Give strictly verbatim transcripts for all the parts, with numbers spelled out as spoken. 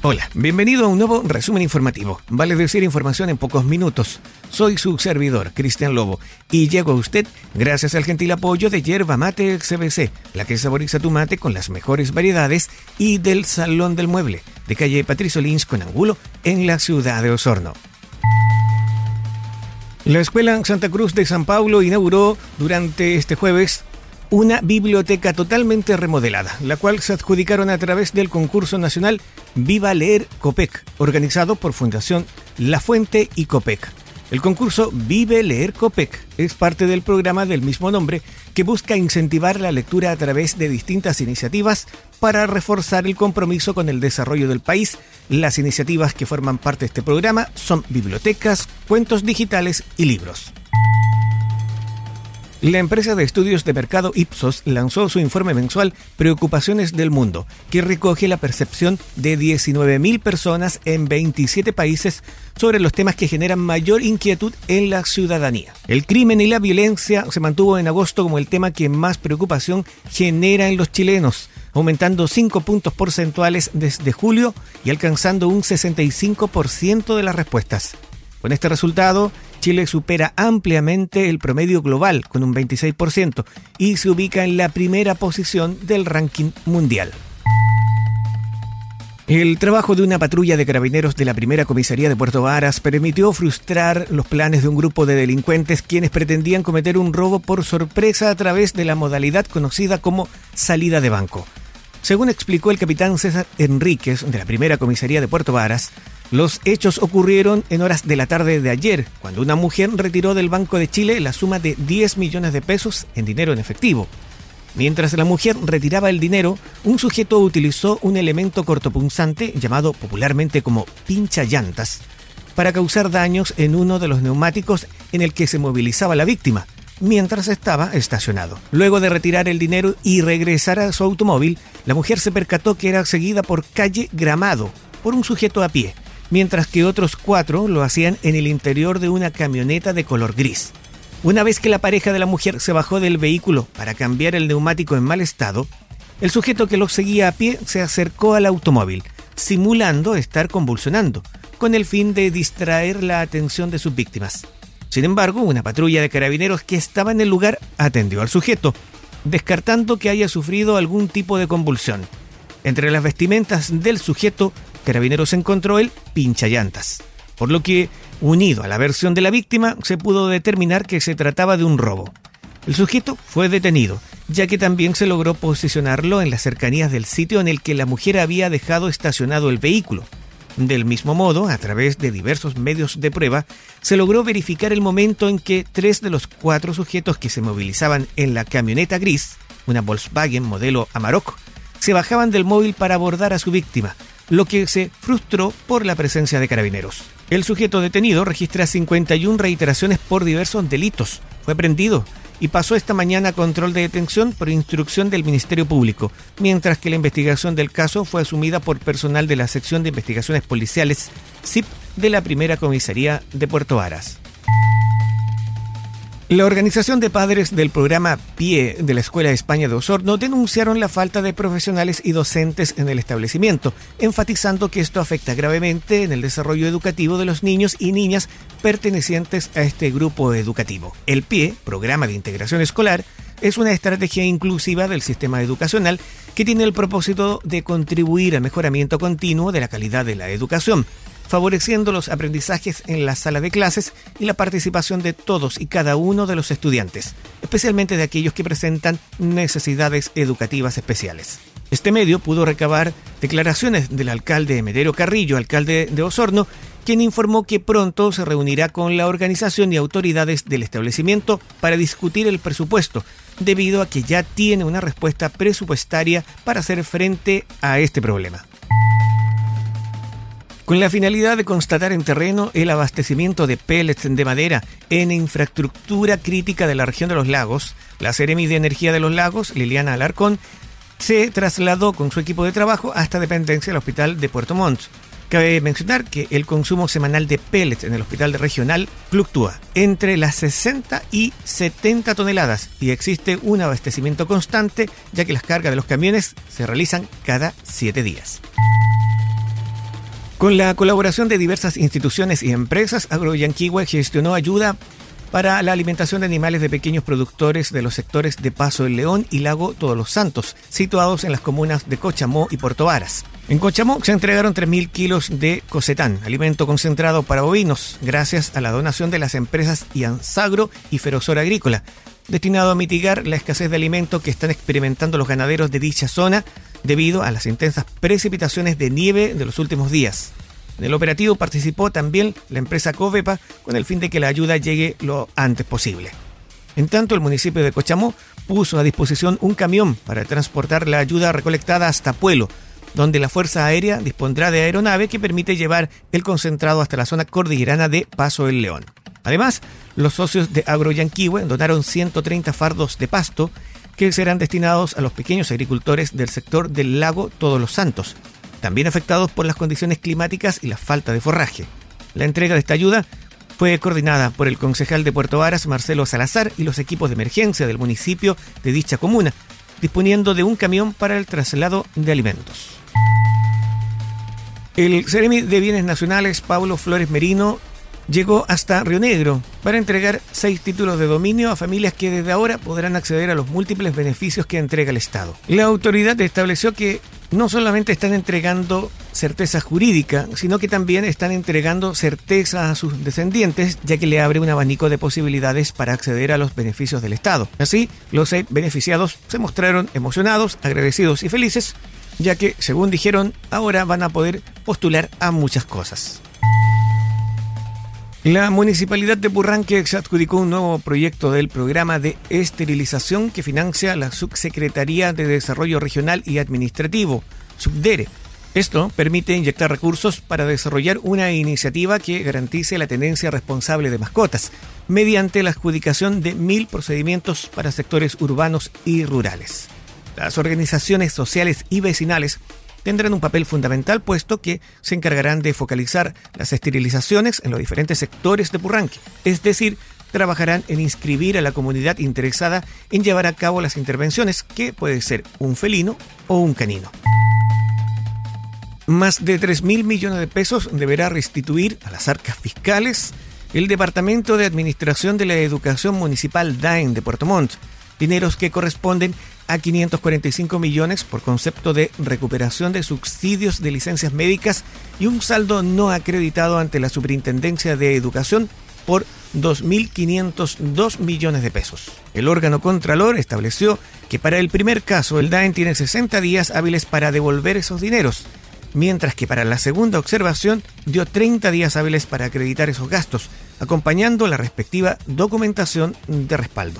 Hola, bienvenido a un nuevo resumen informativo. Vale decir información en pocos minutos. Soy su servidor, Cristian Lobo, y llego a usted gracias al gentil apoyo de Yerba Mate X B C, la que saboriza tu mate con las mejores variedades, y del Salón del Mueble, de calle Patricio Lins con Angulo, en la ciudad de Osorno. La Escuela Santa Cruz de San Pablo inauguró durante este jueves una biblioteca totalmente remodelada, la cual se adjudicaron a través del concurso nacional Viva Leer Copec, organizado por Fundación La Fuente y Copec. El concurso Vive Leer Copec es parte del programa del mismo nombre que busca incentivar la lectura a través de distintas iniciativas para reforzar el compromiso con el desarrollo del país. Las iniciativas que forman parte de este programa son bibliotecas, cuentos digitales y libros. La empresa de estudios de mercado Ipsos lanzó su informe mensual Preocupaciones del Mundo, que recoge la percepción de diecinueve mil personas en veintisiete países sobre los temas que generan mayor inquietud en la ciudadanía. El crimen y la violencia se mantuvo en agosto como el tema que más preocupación genera en los chilenos, aumentando cinco puntos porcentuales desde julio y alcanzando un sesenta y cinco por ciento de las respuestas. Con este resultado, Chile supera ampliamente el promedio global con un veintiséis por ciento y se ubica en la primera posición del ranking mundial. El trabajo de una patrulla de carabineros de la primera comisaría de Puerto Varas permitió frustrar los planes de un grupo de delincuentes quienes pretendían cometer un robo por sorpresa a través de la modalidad conocida como salida de banco. Según explicó el capitán César Enríquez de la primera comisaría de Puerto Varas, los hechos ocurrieron en horas de la tarde de ayer, cuando una mujer retiró del Banco de Chile la suma de diez millones de pesos en dinero en efectivo. Mientras la mujer retiraba el dinero, un sujeto utilizó un elemento cortopunzante llamado popularmente como pincha llantas para causar daños en uno de los neumáticos en el que se movilizaba la víctima, mientras estaba estacionado. Luego de retirar el dinero y regresar a su automóvil, la mujer se percató que era seguida por calle Gramado por un sujeto a pie, mientras que otros cuatro lo hacían en el interior de una camioneta de color gris. Una vez que la pareja de la mujer se bajó del vehículo para cambiar el neumático en mal estado, el sujeto que los seguía a pie se acercó al automóvil, simulando estar convulsionando, con el fin de distraer la atención de sus víctimas. Sin embargo, una patrulla de carabineros que estaba en el lugar atendió al sujeto, descartando que haya sufrido algún tipo de convulsión. Entre las vestimentas del sujeto, Carabineros encontró el pinchallantas, por lo que, unido a la versión de la víctima, se pudo determinar que se trataba de un robo. El sujeto fue detenido, ya que también se logró posicionarlo en las cercanías del sitio en el que la mujer había dejado estacionado el vehículo. Del mismo modo, a través de diversos medios de prueba, se logró verificar el momento en que tres de los cuatro sujetos que se movilizaban en la camioneta gris, una Volkswagen modelo Amarok, se bajaban del móvil para abordar a su víctima, lo que se frustró por la presencia de carabineros. El sujeto detenido registra cincuenta y una reiteraciones por diversos delitos. Fue prendido y pasó esta mañana a control de detención por instrucción del Ministerio Público, mientras que la investigación del caso fue asumida por personal de la Sección de Investigaciones Policiales, S I P, de la primera comisaría de Puerto Varas. La organización de padres del programa P I E de la Escuela de España de Osorno denunciaron la falta de profesionales y docentes en el establecimiento, enfatizando que esto afecta gravemente en el desarrollo educativo de los niños y niñas pertenecientes a este grupo educativo. El P I E, Programa de Integración Escolar, es una estrategia inclusiva del sistema educacional que tiene el propósito de contribuir al mejoramiento continuo de la calidad de la educación, favoreciendo los aprendizajes en la sala de clases y la participación de todos y cada uno de los estudiantes, especialmente de aquellos que presentan necesidades educativas especiales. Este medio pudo recabar declaraciones del alcalde Medero Carrillo, alcalde de Osorno, quien informó que pronto se reunirá con la organización y autoridades del establecimiento para discutir el presupuesto, debido a que ya tiene una respuesta presupuestaria para hacer frente a este problema. Con la finalidad de constatar en terreno el abastecimiento de pellets de madera en infraestructura crítica de la región de los lagos, la Seremi de Energía de los Lagos, Liliana Alarcón, se trasladó con su equipo de trabajo hasta dependencia del Hospital de Puerto Montt. Cabe mencionar que el consumo semanal de pellets en el hospital regional fluctúa entre las sesenta y setenta toneladas y existe un abastecimiento constante, ya que las cargas de los camiones se realizan cada siete días. Con la colaboración de diversas instituciones y empresas, Agroyanquihue gestionó ayuda para la alimentación de animales de pequeños productores de los sectores de Paso el León y Lago Todos los Santos, situados en las comunas de Cochamó y Puerto Varas. En Cochamó se entregaron tres mil kilos de cocetán, alimento concentrado para bovinos, gracias a la donación de las empresas Iansagro y Ferozor Agrícola, destinado a mitigar la escasez de alimento que están experimentando los ganaderos de dicha zona debido a las intensas precipitaciones de nieve de los últimos días. En el operativo participó también la empresa Covepa con el fin de que la ayuda llegue lo antes posible. En tanto, el municipio de Cochamó puso a disposición un camión para transportar la ayuda recolectada hasta Puelo, donde la Fuerza Aérea dispondrá de aeronave que permite llevar el concentrado hasta la zona cordillerana de Paso el León. Además, los socios de Agroyanquihue donaron ciento treinta fardos de pasto que serán destinados a los pequeños agricultores del sector del Lago Todos los Santos, también afectados por las condiciones climáticas y la falta de forraje. La entrega de esta ayuda fue coordinada por el concejal de Puerto Varas, Marcelo Salazar, y los equipos de emergencia del municipio de dicha comuna, disponiendo de un camión para el traslado de alimentos. El Seremi de Bienes Nacionales, Pablo Flores Merino, llegó hasta Río Negro para entregar seis títulos de dominio a familias que desde ahora podrán acceder a los múltiples beneficios que entrega el Estado. La autoridad estableció que no solamente están entregando certeza jurídica, sino que también están entregando certeza a sus descendientes, ya que le abre un abanico de posibilidades para acceder a los beneficios del Estado. Así, los seis beneficiados se mostraron emocionados, agradecidos y felices, ya que, según dijeron, ahora van a poder postular a muchas cosas. La Municipalidad de Purranque se adjudicó un nuevo proyecto del programa de esterilización que financia la Subsecretaría de Desarrollo Regional y Administrativo, SUBDERE. Esto permite inyectar recursos para desarrollar una iniciativa que garantice la tenencia responsable de mascotas, mediante la adjudicación de mil procedimientos para sectores urbanos y rurales. Las organizaciones sociales y vecinales tendrán un papel fundamental, puesto que se encargarán de focalizar las esterilizaciones en los diferentes sectores de Purranque, es decir, trabajarán en inscribir a la comunidad interesada en llevar a cabo las intervenciones, que puede ser un felino o un canino. Más de tres mil millones de pesos deberá restituir a las arcas fiscales el Departamento de Administración de la Educación Municipal D A E N de Puerto Montt, dineros que corresponden a quinientos cuarenta y cinco millones por concepto de recuperación de subsidios de licencias médicas y un saldo no acreditado ante la Superintendencia de Educación por dos mil quinientos dos millones de pesos. El órgano contralor estableció que para el primer caso el D A E N tiene sesenta días hábiles para devolver esos dineros, mientras que para la segunda observación dio treinta días hábiles para acreditar esos gastos, acompañando la respectiva documentación de respaldo.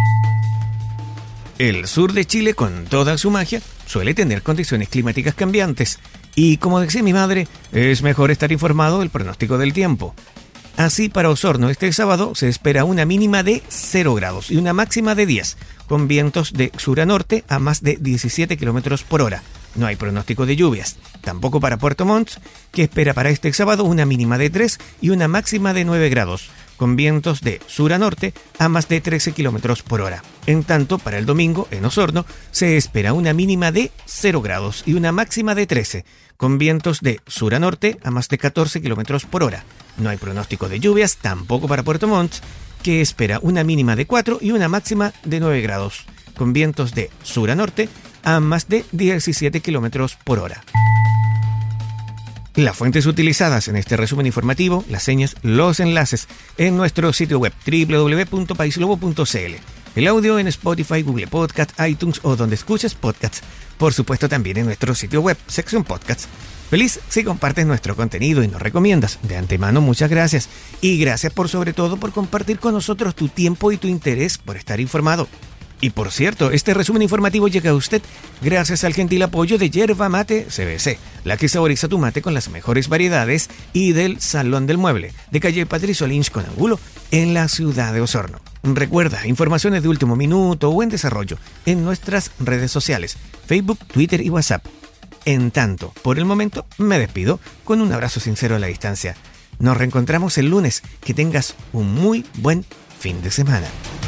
El sur de Chile, con toda su magia, suele tener condiciones climáticas cambiantes y, como decía mi madre, es mejor estar informado del pronóstico del tiempo. Así, para Osorno este sábado se espera una mínima de cero grados y una máxima de diez, con vientos de sur a norte a más de diecisiete kilómetros por hora. No hay pronóstico de lluvias. Tampoco para Puerto Montt, que espera para este sábado una mínima de tres y una máxima de nueve grados, con vientos de sur a norte a más de trece kilómetros por hora. En tanto, para el domingo, en Osorno, se espera una mínima de cero grados y una máxima de trece, con vientos de sur a norte a más de catorce kilómetros por hora. No hay pronóstico de lluvias tampoco para Puerto Montt, que espera una mínima de cuatro y una máxima de nueve grados, con vientos de sur a norte a más de diecisiete kilómetros por hora. Las fuentes utilizadas en este resumen informativo, las señas, los enlaces en nuestro sitio web doble u doble u doble u punto paislobo punto c l. El audio en Spotify, Google Podcast, iTunes o donde escuches podcasts. Por supuesto también en nuestro sitio web, sección podcasts. Feliz si compartes nuestro contenido y nos recomiendas. De antemano, muchas gracias. Y gracias por sobre todo por compartir con nosotros tu tiempo y tu interés por estar informado. Y por cierto, este resumen informativo llega a usted gracias al gentil apoyo de Yerba Mate C B C, la que saboriza tu mate con las mejores variedades, y del Salón del Mueble, de calle Patricio Lynch con Angulo, en la ciudad de Osorno. Recuerda, informaciones de último minuto o en desarrollo en nuestras redes sociales, Facebook, Twitter y WhatsApp. En tanto, por el momento, me despido con un abrazo sincero a la distancia. Nos reencontramos el lunes. Que tengas un muy buen fin de semana.